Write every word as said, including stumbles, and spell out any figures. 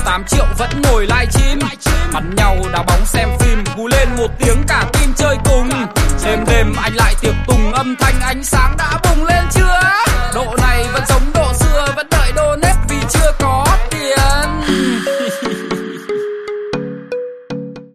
tám triệu vẫn ngồi livestream, bắn nhau đá bóng xem phim, hú lên một tiếng cả team chơi cùng. Đêm đêm anh lại tiệc tùng, âm thanh ánh sáng